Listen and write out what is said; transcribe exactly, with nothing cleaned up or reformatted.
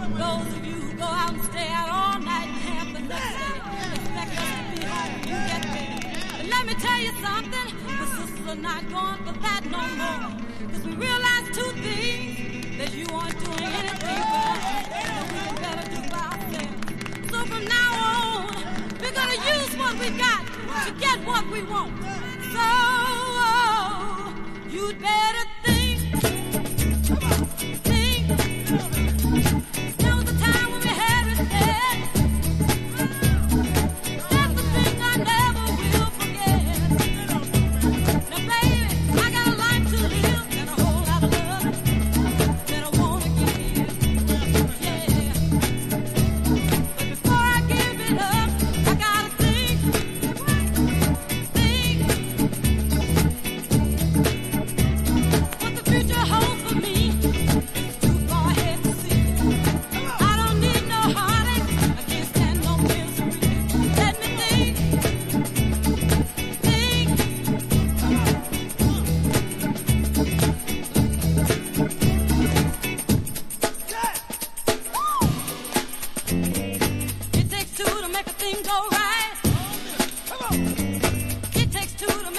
Those of you who go out and stay out all night and have the next day, expect us to be home when you get there. But let me tell you something, the sisters are not going for that no more. Because we realize two things, that you aren't doing anything for us, and we can better do for ourselves. So from now on, we're going to use what we got to get what we want.